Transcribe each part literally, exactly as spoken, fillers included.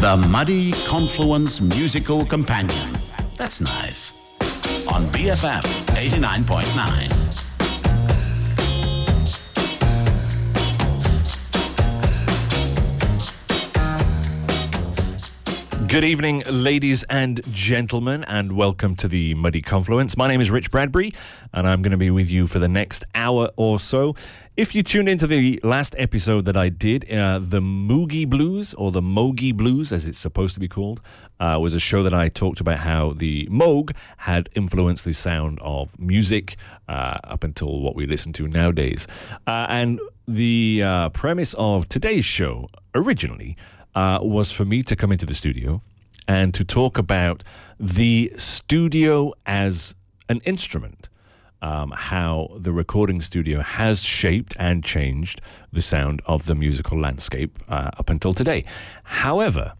The Muddy Confluence Musical Companion. That's nice. On B F M eighty-nine point nine. Good evening, ladies and gentlemen, and welcome to the Muddy Confluence. My name is Rich Bradbury, and I'm going to be with you for the next hour or so. If you tuned into the last episode that I did, uh, the Moogie Blues, or the Mogie Blues, as it's supposed to be called, uh, was a show that I talked about how the Moog had influenced the sound of music uh, up until what we listen to nowadays. Uh, and the uh, premise of today's show, originally, Uh, was for me to come into the studio and to talk about the studio as an instrument, um, how the recording studio has shaped and changed the sound of the musical landscape uh, up until today. However,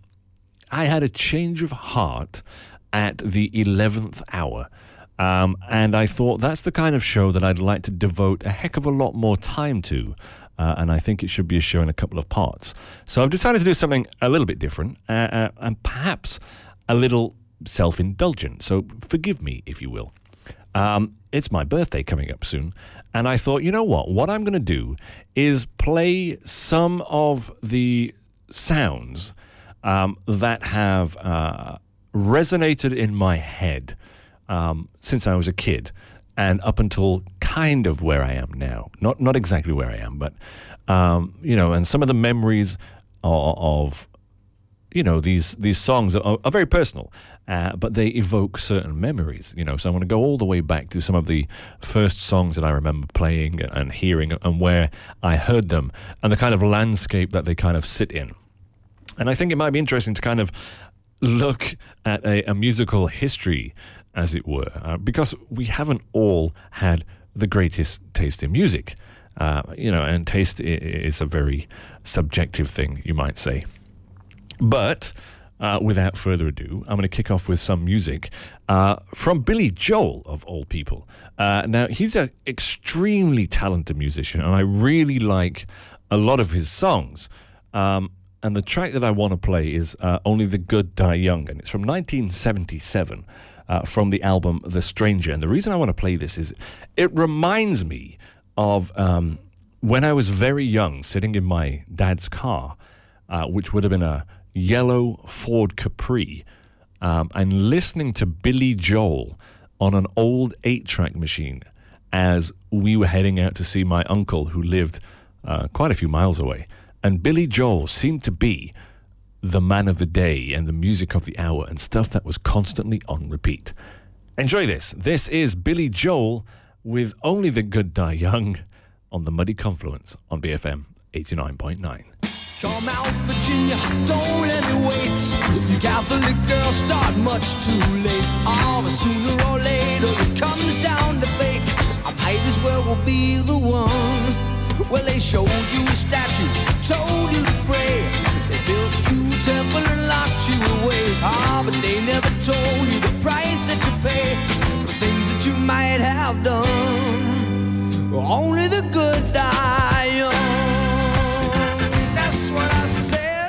I had a change of heart at the eleventh hour. Um, and I thought that's the kind of show that I'd like to devote a heck of a lot more time to. Uh, and I think it should be a show in a couple of parts. So I've decided to do something a little bit different uh, uh, and perhaps a little self-indulgent. So forgive me, if you will. Um, it's my birthday coming up soon. And I thought, you know what? What I'm going to do is play some of the sounds um, that have uh, resonated in my head um, since I was a kid. And up until kind of where I am now. Not not exactly where I am, but, um, you know, and some of the memories of, of you know, these these songs are, are very personal, uh, but they evoke certain memories, you know. So I want to go all the way back to some of the first songs that I remember playing and hearing and where I heard them and the kind of landscape that they kind of sit in. And I think it might be interesting to kind of look at a, a musical history, as it were, uh, because we haven't all had the greatest taste in music, uh, you know, and taste is a very subjective thing, you might say. But uh, without further ado, I'm going to kick off with some music uh, from Billy Joel, of all people. Uh, now, he's an extremely talented musician, and I really like a lot of his songs. Um, and the track that I want to play is uh, Only the Good Die Young, and it's from nineteen seventy-seven. Uh, from the album The Stranger. And the reason I want to play this is it reminds me of um, when I was very young, sitting in my dad's car, uh, which would have been a yellow Ford Capri, um, and listening to Billy Joel on an old eight-track machine as we were heading out to see my uncle who lived uh, quite a few miles away. And Billy Joel seemed to be the man of the day and the music of the hour and stuff that was constantly on repeat. Enjoy this. This is Billy Joel with Only the Good Die Young on the Muddy Confluence on B F M eighty-nine point nine. Come out, Virginia, don't let me wait. You Catholic girls start much too late. Oh, but sooner or later it comes down to fate. I might as well will be the one. Well, they showed you a statue, told you to pray. They built you a temple and locked you away. Ah, but they never told you the price that you pay for things that you might have done. Only the good die young. That's what I said.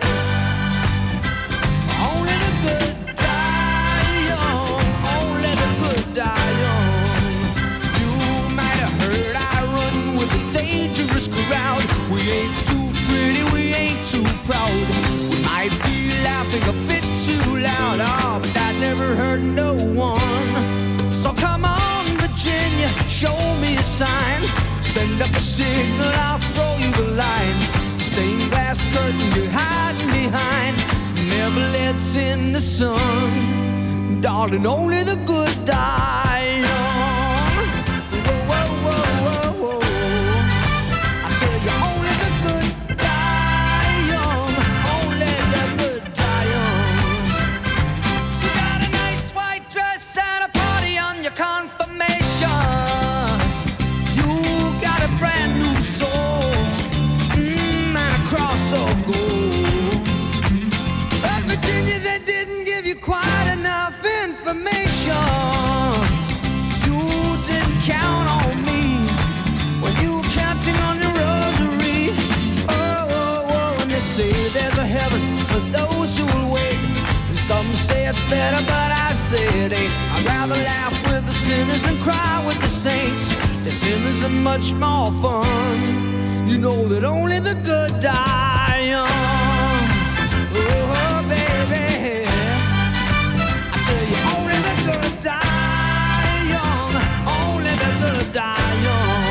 Only the good die young. Only the good die young. You might have heard I run with a dangerous crowd. We ain't too pretty, we ain't too proud. We might be laughing a bit too loud, oh, but that never hurt no one. So come on, Virginia, show me a sign. Send up a signal, I'll throw you the line. Stained glass curtain you're hiding behind never lets in the sun. Darling, only the good die young. Whoa, whoa, whoa, whoa, whoa. I tell you, only the good die young. Only the good die young. You got a nice white dress and a party on your confirmation. You got a brand new soul, mm, and a cross of gold. But Virginia, they didn't give you quite enough information. You didn't count on me when you were counting on your rosary. Oh, oh, oh, and they say there's a heaven for those who will wait. gets better, but I say it ain't. I'd rather laugh with the sinners than cry with the saints. The sinners are much more fun. You know that only the good die young. Oh, baby, I tell you, only the good die young. Only the good die young.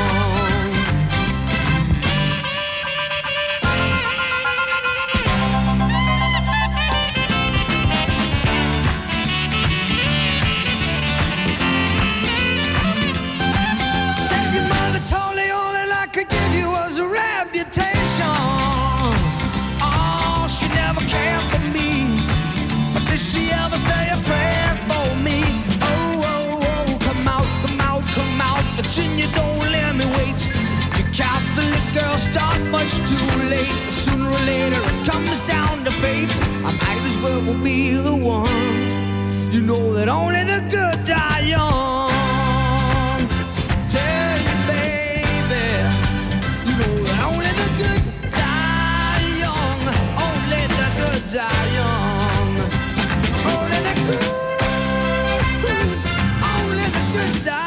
Virginia, don't let me wait. The Catholic girls start much too late. Sooner or later it comes down to fate. I might as well be the one. You know that only the good die young. Tell you, baby, you know that only the good die young. Only the good die young. Only the good. Only the good die.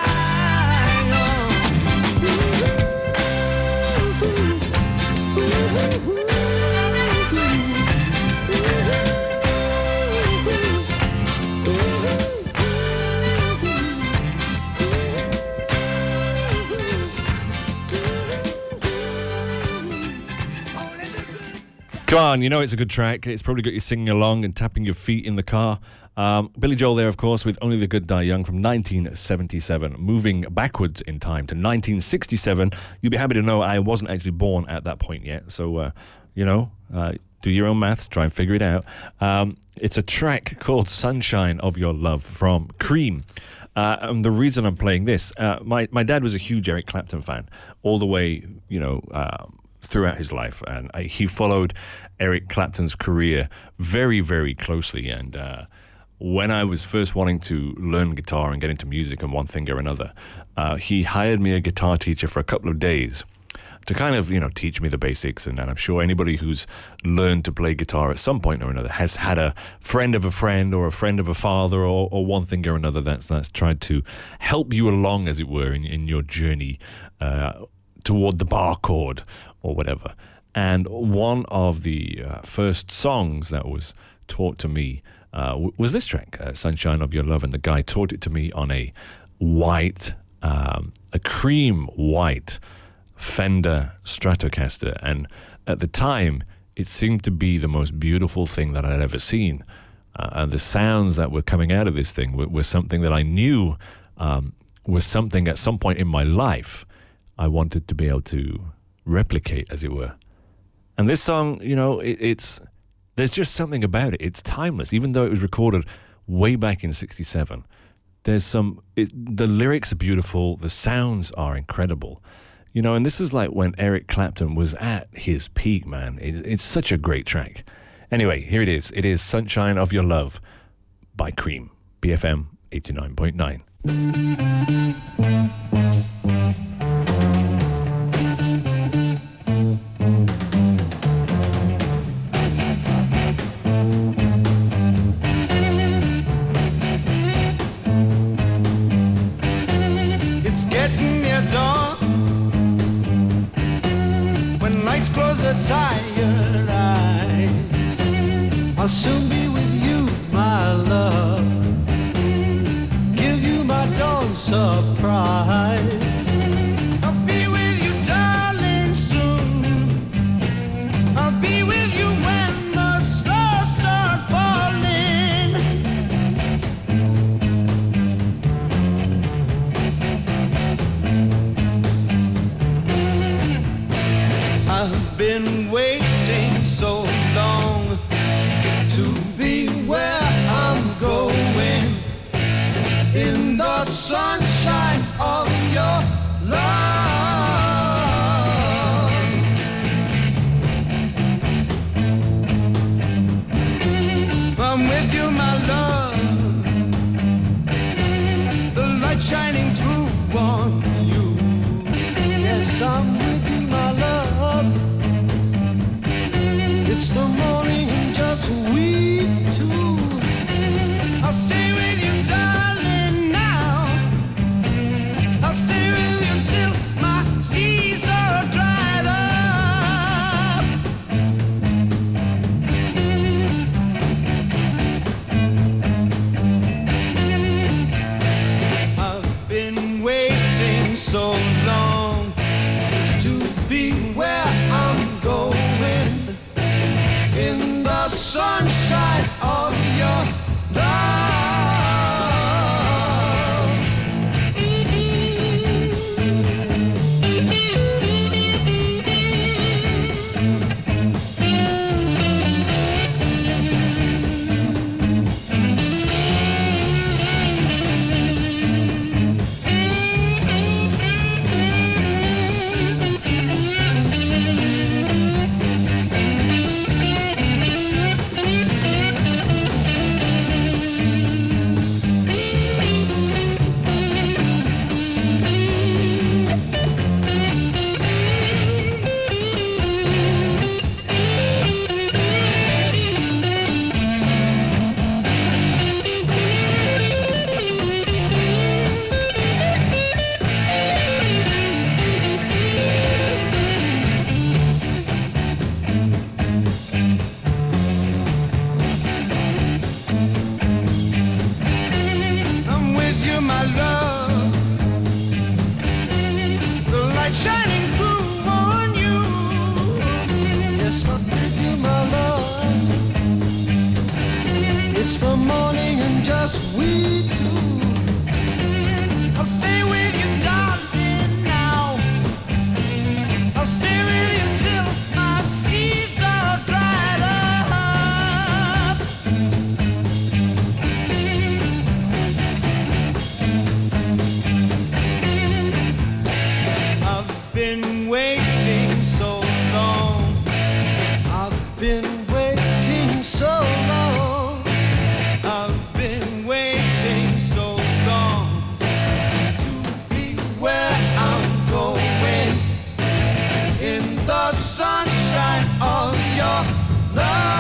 Come on, you know it's a good track. It's probably got you singing along and tapping your feet in the car. Um, Billy Joel there, of course, with Only the Good Die Young from nineteen seventy-seven. Moving backwards in time to nineteen sixty-seven. You'll be happy to know I wasn't actually born at that point yet. So, uh, you know, uh, do your own maths, try and figure it out. Um, it's a track called Sunshine of Your Love from Cream. Uh, and the reason I'm playing this, uh, my, my dad was a huge Eric Clapton fan all the way, you know, uh, throughout his life, and I, he followed Eric Clapton's career very, very closely. And uh, when I was first wanting to learn guitar and get into music in one thing or another, uh, he hired me a guitar teacher for a couple of days to kind of, you know, teach me the basics. And, and I'm sure anybody who's learned to play guitar at some point or another has had a friend of a friend or a friend of a father or, or one thing or another that's that's tried to help you along, as it were, in, in your journey uh, toward the bar chord or whatever. And one of the uh, first songs that was taught to me uh, w- was this track, uh, Sunshine of Your Love. And the guy taught it to me on a white, um, a cream white Fender Stratocaster. And at the time, it seemed to be the most beautiful thing that I'd ever seen. Uh, and the sounds that were coming out of this thing were, were something that I knew um, was something at some point in my life I wanted to be able to replicate, as it were. And this song, you know, it, it's there's just something about it. It's timeless, even though it was recorded way back in sixty-seven. There's some, it, the lyrics are beautiful, the sounds are incredible, you know. And this is like when Eric Clapton was at his peak, man. It, it's such a great track. Anyway, here it is. It is "Sunshine of Your Love" by Cream, B F M eighty-nine point nine. Close the tired eyes. I'll soon be with you, my love. Give you my dawn surprise. I'll be with you, darling, soon. I'll be with you when the stars start falling. I've been waiting so long to be where I'm going, in the sunshine of your love. I'm with you, my love, the light shining through on you. Yes, I'm with you, my love. It's the morning and just we two. been waiting so long. I've been waiting so long to be where I'm going in the sunshine of your love.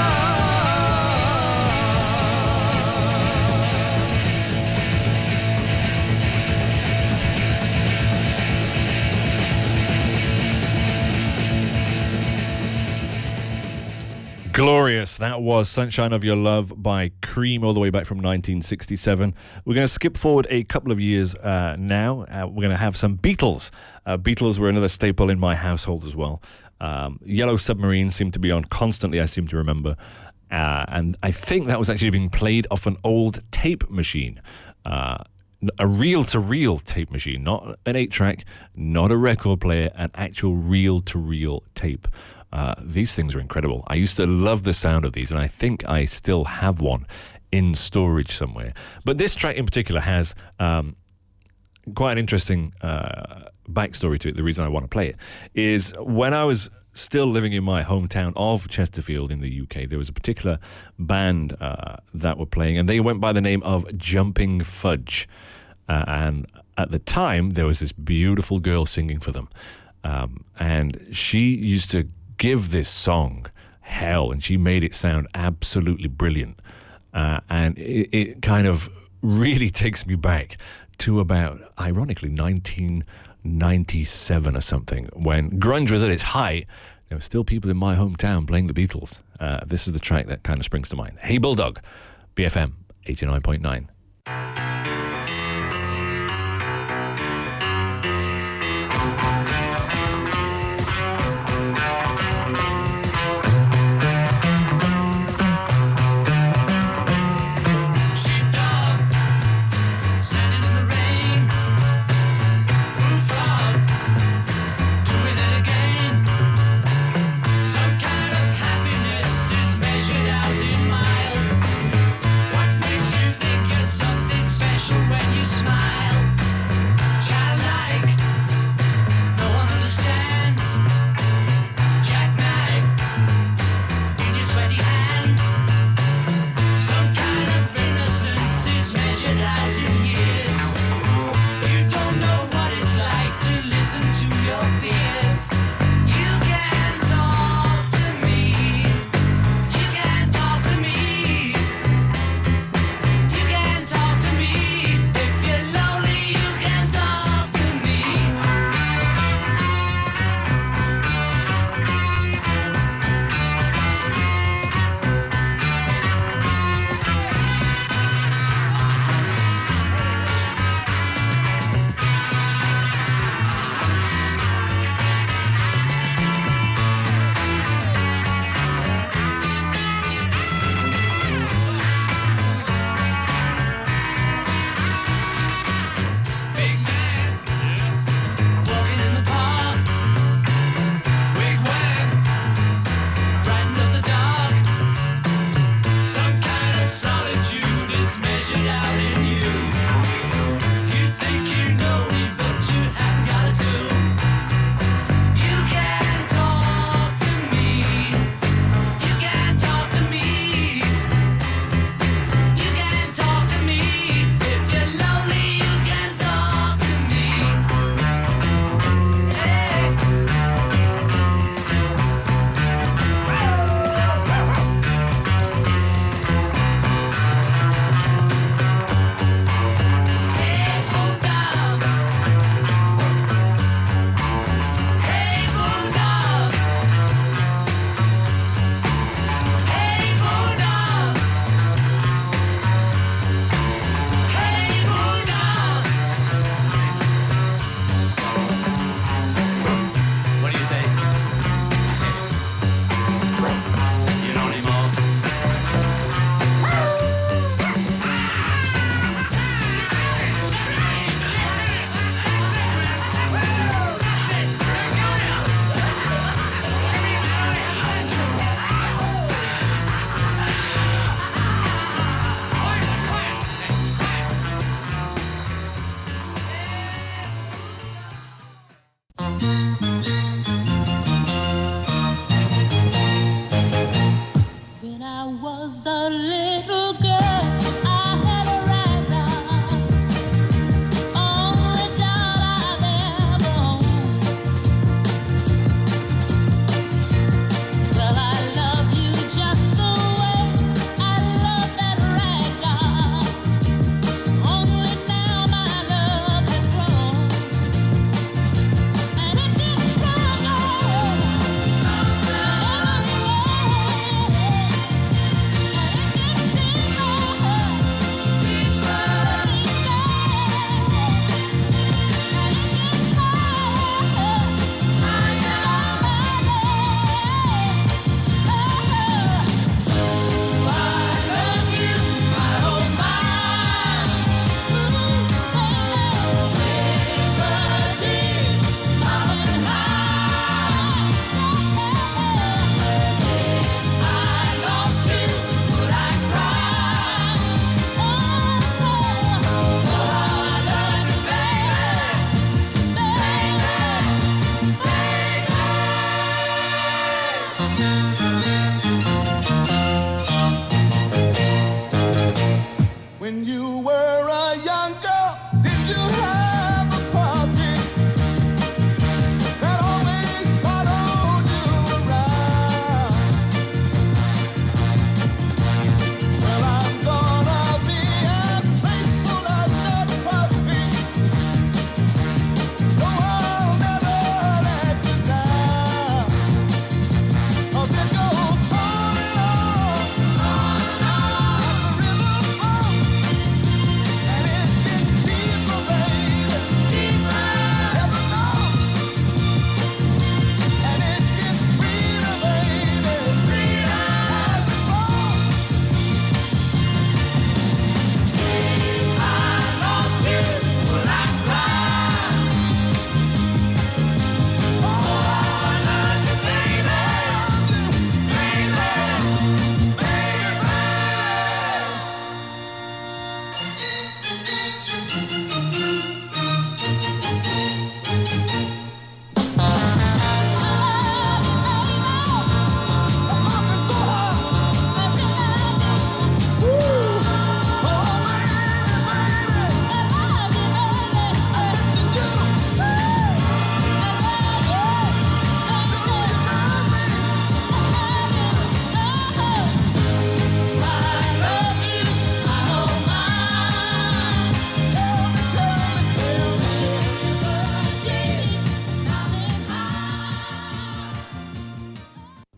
Glorious. That was Sunshine of Your Love by Cream, all the way back from nineteen sixty-seven. We're going to skip forward a couple of years uh, now. Uh, we're going to have some Beatles. Uh, Beatles were another staple in my household as well. Um, Yellow Submarine seemed to be on constantly, I seem to remember. Uh, and I think that was actually being played off an old tape machine. Uh, a reel-to-reel tape machine, not an eight-track, not a record player, an actual reel-to-reel tape. Uh, these things are incredible. I used to love the sound of these, and I think I still have one in storage somewhere. But this track in particular has um, quite an interesting uh, backstory to it. The reason I want to play it is when I was still living in my hometown of Chesterfield in the U K, there was a particular band uh, that were playing, and they went by the name of Jumping Fudge. Uh, and at the time, there was this beautiful girl singing for them. Um, and she used to give this song hell, and she made it sound absolutely brilliant. Uh, and it, it kind of really takes me back to about, ironically, nineteen ninety-seven or something, when grunge was at its height. There were still people in my hometown playing the Beatles. Uh, this is the track that kind of springs to mind. Hey Bulldog, B F M eighty-nine point nine. Measured out in miles. What makes you think you're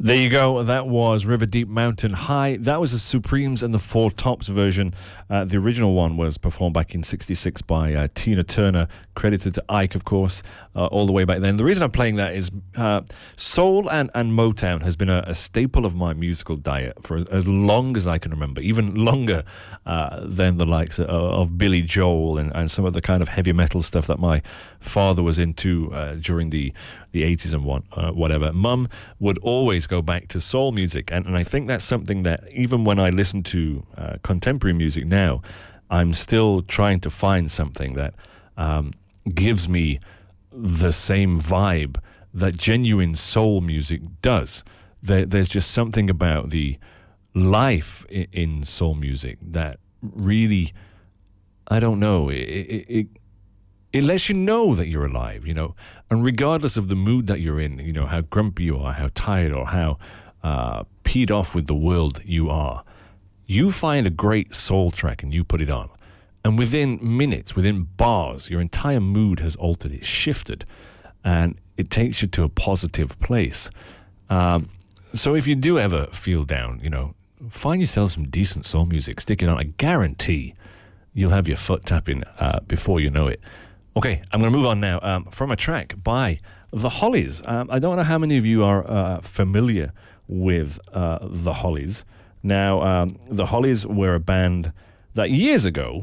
There you go. That was River Deep Mountain High. That was the Supremes and the Four Tops version. Uh, the original one was performed back in sixty-six by uh, Tina Turner, credited to Ike, of course, uh, all the way back then. The reason I'm playing that is uh, soul and, and Motown has been a, a staple of my musical diet for as, as long as I can remember, even longer uh, than the likes of, of Billy Joel and, and some of the kind of heavy metal stuff that my father was into uh, during the, the eighties and one, uh, whatever. Mum would always go back to soul music, and, and I think that's something that even when I listen to uh, contemporary music now, I'm still trying to find something that um, gives me the same vibe that genuine soul music does. There, there's just something about the life in, in soul music that really, I don't know, it, it, it it lets you know that you're alive, you know, and regardless of the mood that you're in, you know, how grumpy you are, how tired or how uh, peed off with the world you are, you find a great soul track and you put it on. And within minutes, within bars, your entire mood has altered, it's shifted, and it takes you to a positive place. Um, so if you do ever feel down, you know, find yourself some decent soul music, stick it on. I guarantee you'll have your foot tapping uh, before you know it. Okay, I'm going to move on now um, from a track by The Hollies. Um, I don't know how many of you are uh, familiar with uh, The Hollies. Now, um, The Hollies were a band that years ago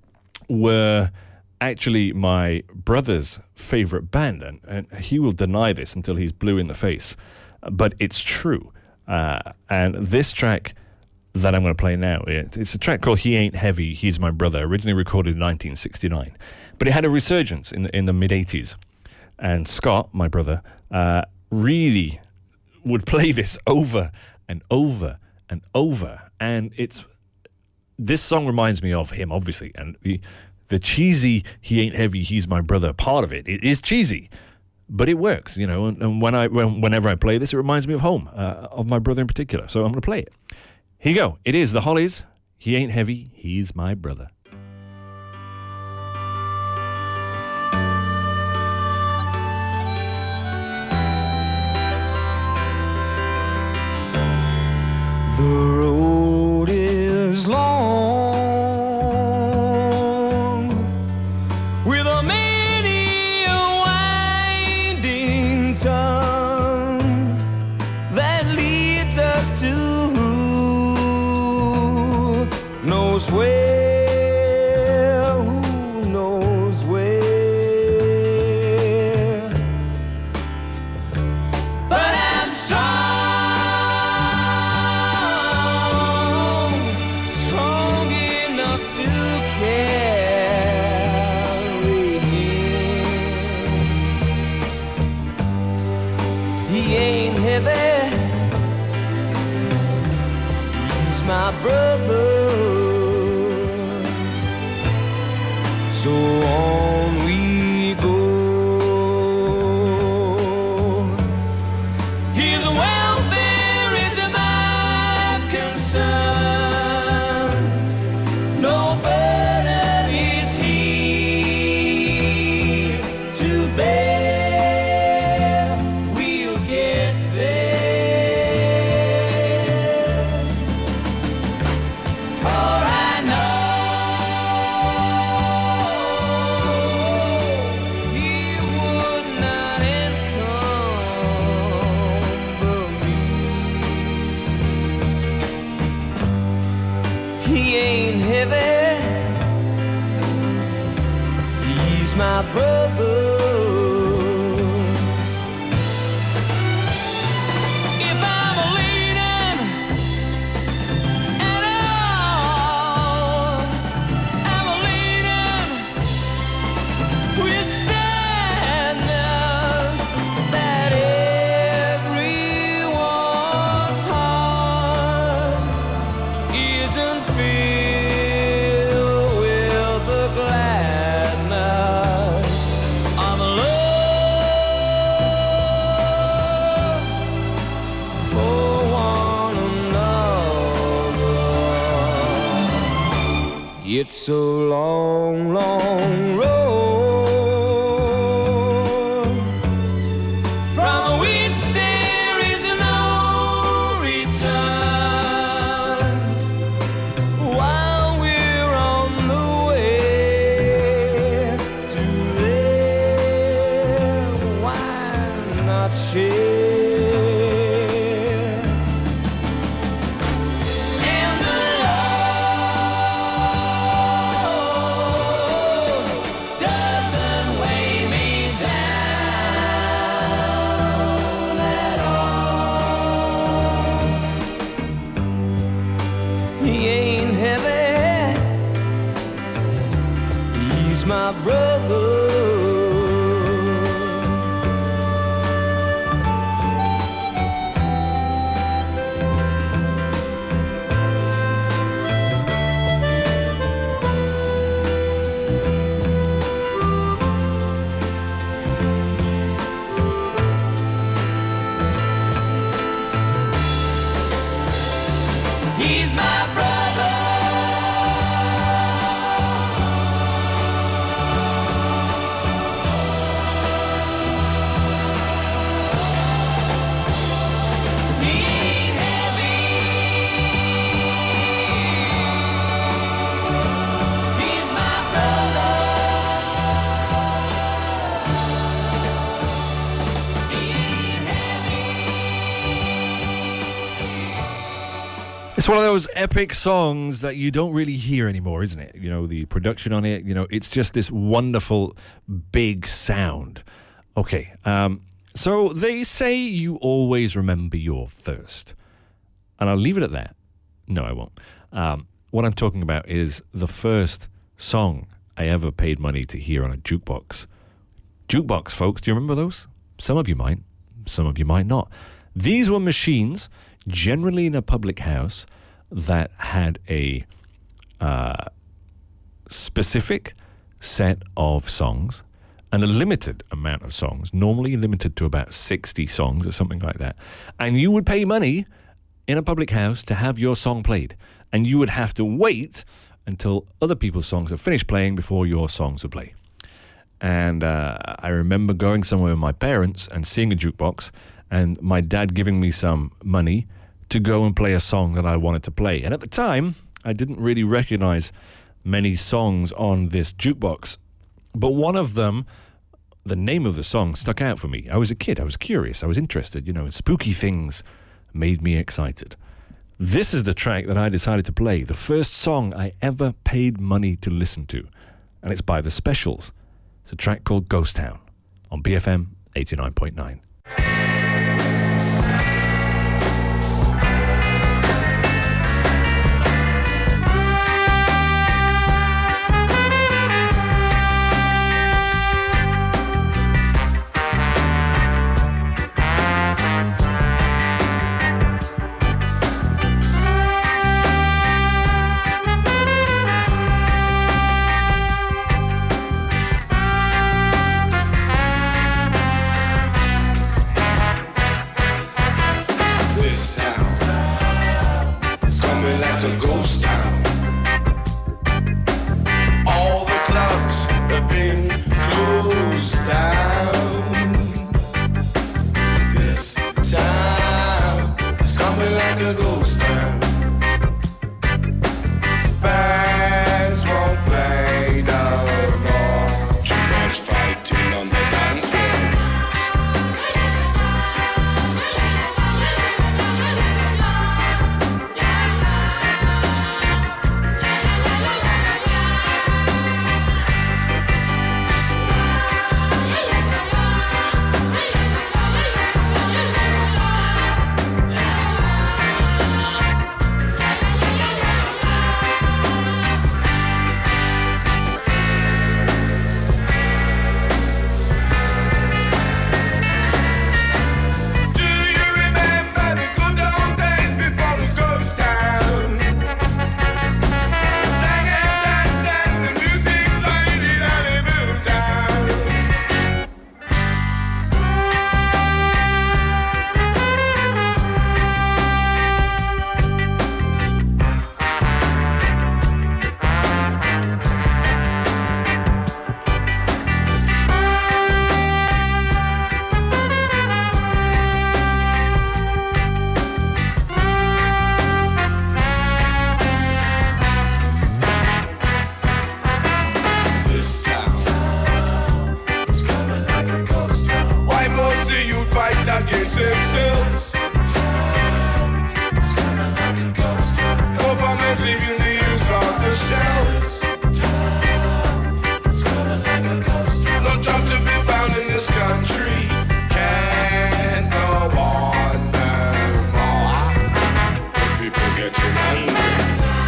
were actually my brother's favorite band, and, and he will deny this until he's blue in the face, but it's true. Uh, and this track that I'm going to play now, it, it's a track called He Ain't Heavy, He's My Brother, originally recorded in nineteen sixty-nine. But it had a resurgence in the, in the mid-eighties. And Scott, my brother, uh, really would play this over and over and over. And it's this song reminds me of him, obviously. And the, the cheesy He Ain't Heavy, He's My Brother part of it, it is cheesy. But it works, you know. And, and when I, when, whenever I play this, it reminds me of home, uh, of my brother in particular. So I'm going to play it. Here you go. It is The Hollies. He ain't heavy. He's my brother. The road is long with a many a winding tongue that leads us to knows where, who knows where. But I'm strong, strong enough to carry him. He ain't heavy, he's my brother. So on we go. His welfare is my concern. No burden is he to bear. We'll get there. For I know my brother. If I'm leaning at all, I'm leaning with sadness that everyone's heart isn't filled with the gladness of love for one another. It's a long, long road from which there is no he ain't heavy. He's my brother. He's my brother. He ain't heavy. He's my brother. He ain't heavy. It's one of those epic songs that you don't really hear anymore, isn't it? You know, the production on it, you know, it's just this wonderful big sound. Okay, um, so they say you always remember your first. And I'll leave it at that. No, I won't. Um, what I'm talking about is the first song I ever paid money to hear on a jukebox. Jukebox, folks, do you remember those? Some of you might, some of you might not. These were machines, generally in a public house, that had a uh, specific set of songs and a limited amount of songs, normally limited to about sixty songs or something like that. And you would pay money in a public house to have your song played. And you would have to wait until other people's songs are finished playing before your songs would play. And uh, I remember going somewhere with my parents and seeing a jukebox and my dad giving me some money to go and play a song that I wanted to play. And at the time, I didn't really recognize many songs on this jukebox. But one of them, the name of the song stuck out for me. I was a kid. I was curious. I was interested. You know, spooky things made me excited. This is the track that I decided to play, the first song I ever paid money to listen to. And it's by The Specials. It's a track called Ghost Town on B F M eighty-nine point nine. Getting angry.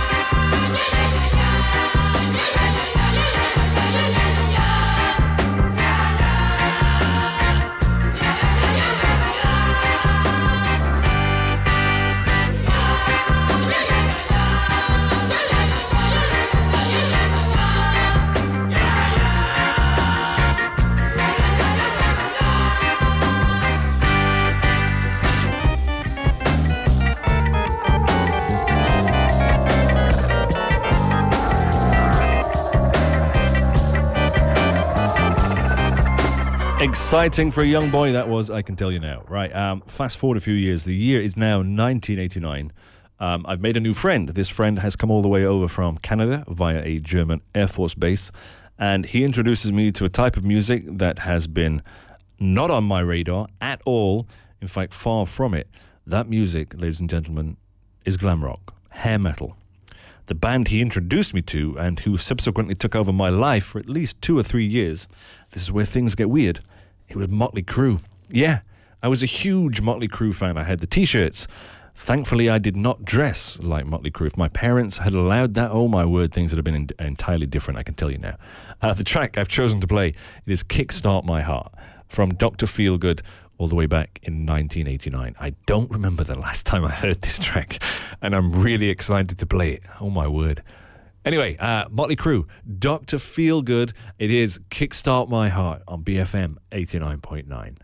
Exciting for a young boy, that was, I can tell you now. Right, um, fast forward a few years. The year is now nineteen eighty-nine. Um, I've made a new friend. This friend has come all the way over from Canada via a German Air Force base, and he introduces me to a type of music that has been not on my radar at all. In fact, far from it. That music, ladies and gentlemen, is glam rock, hair metal. The band he introduced me to and who subsequently took over my life for at least two or three years, this is where things get weird. It was Motley Crue. Yeah, I was a huge Motley Crue fan. I had the t-shirts. Thankfully, I did not dress like Motley Crue. If my parents had allowed that, oh my word, things would have been in- entirely different, I can tell you now. Uh, the track I've chosen to play, it is Kickstart My Heart from Doctor Feelgood, all the way back in nineteen eighty-nine. I don't remember the last time I heard this track, and I'm really excited to play it. Oh my word. Anyway, uh, Motley Crue, Doctor Feelgood. It is Kickstart My Heart on B F M eighty-nine point nine.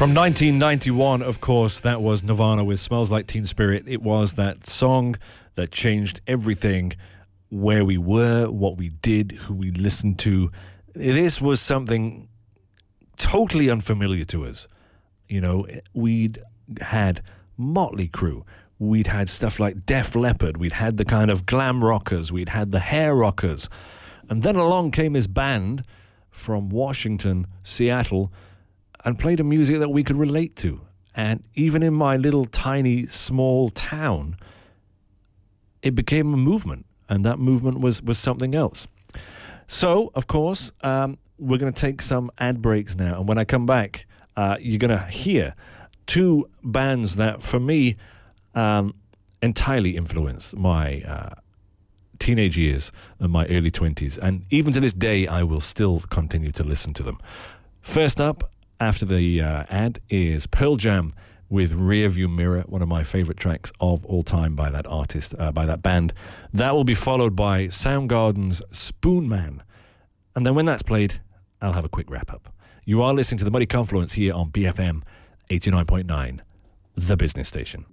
From nineteen ninety-one, of course, that was Nirvana with Smells Like Teen Spirit. It was that song that changed everything, where we were, what we did, who we listened to. This was something totally unfamiliar to us. You know, we'd had Motley Crue. We'd had stuff like Def Leppard. We'd had the kind of glam rockers. We'd had the hair rockers. And then along came this band from Washington, Seattle, and played a music that we could relate to. And even in my little tiny small town, it became a movement, and that movement was, was something else. So, of course, um, we're going to take some ad breaks now, and when I come back, uh, you're going to hear two bands that, for me, um, entirely influenced my uh, teenage years and my early twenties, and even to this day, I will still continue to listen to them. First up, after the uh, ad, is Pearl Jam with Rearview Mirror, one of my favorite tracks of all time by that artist, uh, by that band. That will be followed by Soundgarden's Spoon Man. And then when that's played, I'll have a quick wrap-up. You are listening to the Muddy Confluence here on B F M eighty-nine point nine, the business station.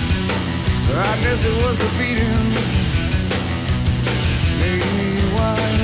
I guess it was the beatings made me wild.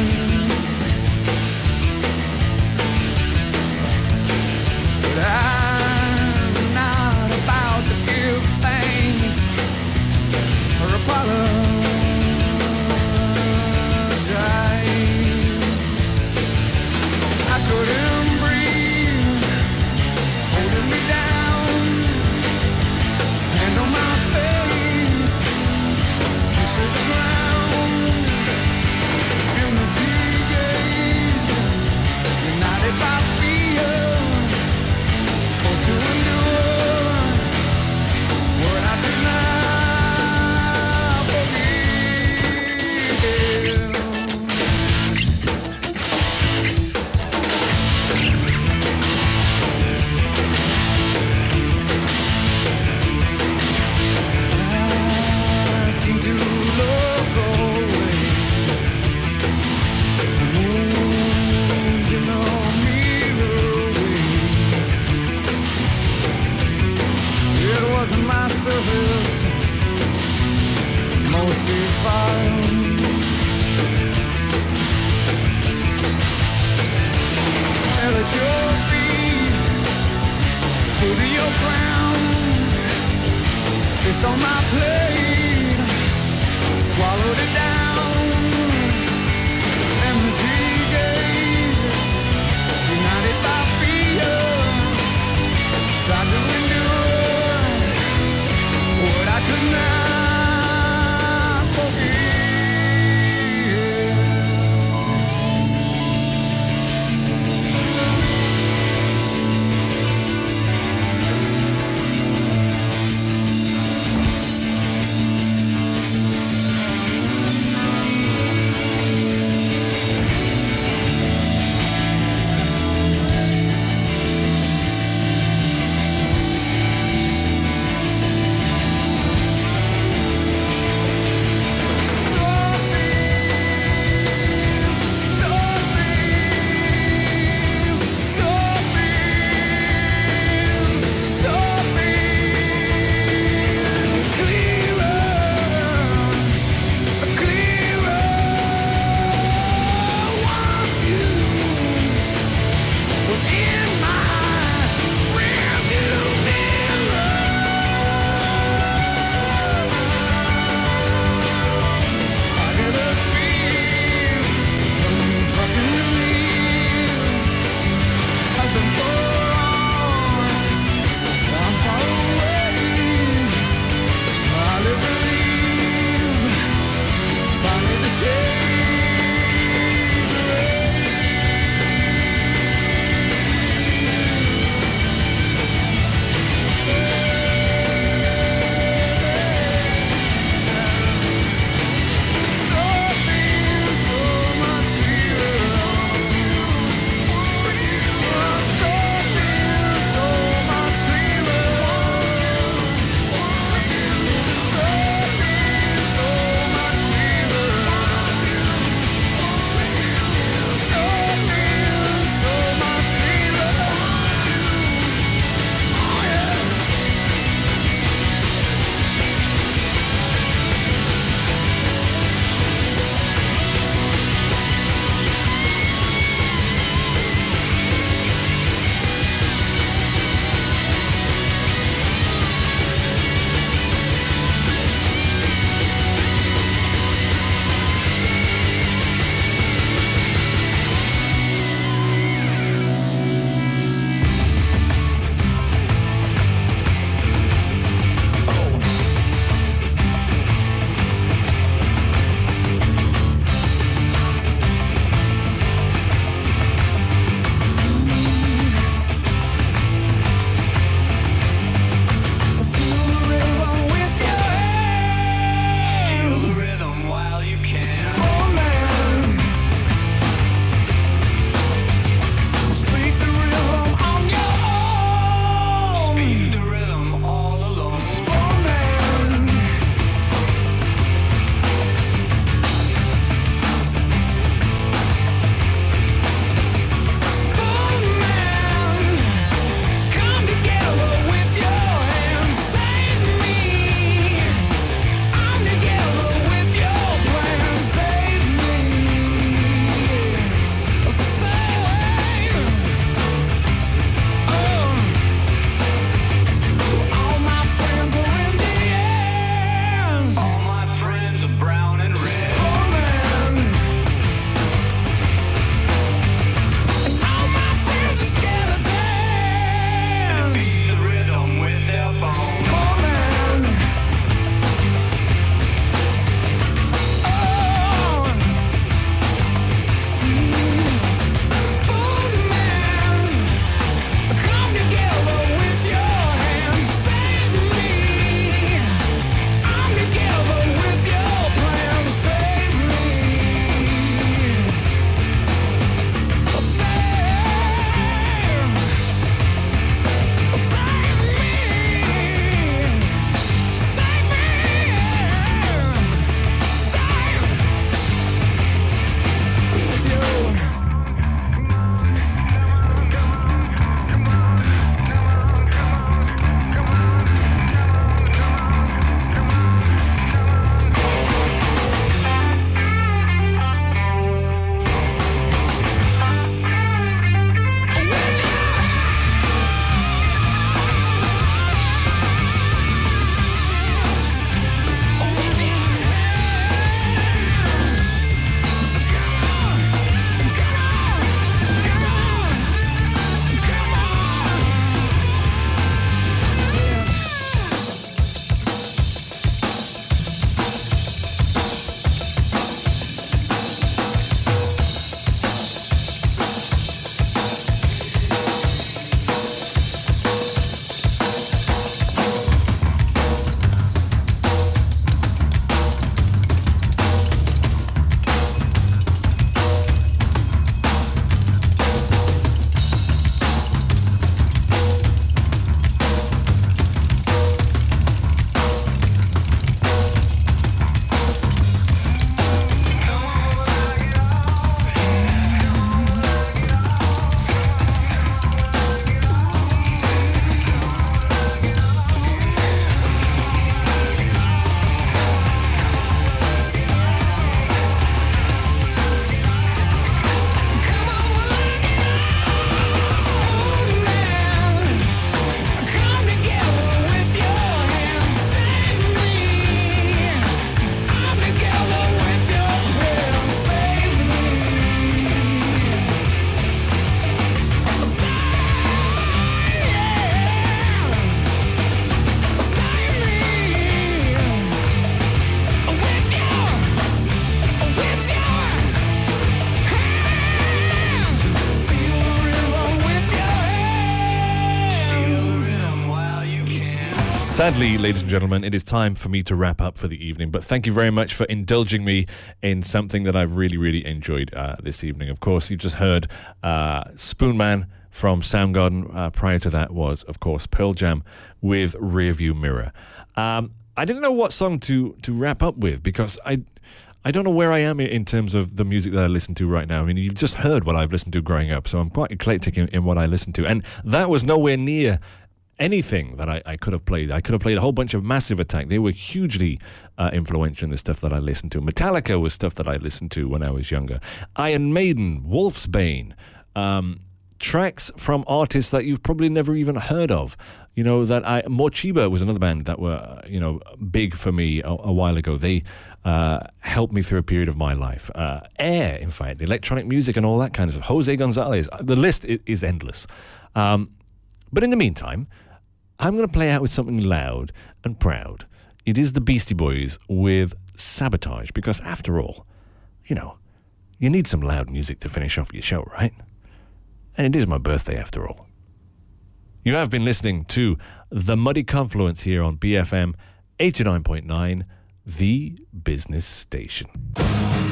Sadly, ladies and gentlemen, it is time for me to wrap up for the evening. But thank you very much for indulging me in something that I've really, really enjoyed uh, this evening. Of course, you just heard uh, Spoonman from Soundgarden. Uh, prior to that was, of course, Pearl Jam with Rearview Mirror. Um, I didn't know what song to to wrap up with because I I don't know where I am in terms of the music that I listen to right now. I mean, you've just heard what I've listened to growing up, so I'm quite eclectic in, in what I listen to. And that was nowhere near anything that I, I could have played. I could have played a whole bunch of Massive Attack. They were hugely uh, influential in the stuff that I listened to. Metallica was stuff that I listened to when I was younger. Iron Maiden, Wolfsbane, um, tracks from artists that you've probably never even heard of. You know, that I, Mochiba was another band that were, you know, big for me a, a while ago. They uh, helped me through a period of my life. Uh, Air, in fact, electronic music and all that kind of stuff. Jose Gonzalez. The list is, is endless. Um, but in the meantime, I'm going to play out with something loud and proud. It is the Beastie Boys with Sabotage, because after all, you know, you need some loud music to finish off your show, right? And it is my birthday after all. You have been listening to The Muddy Confluence here on B F M eighty-nine point nine, the business station.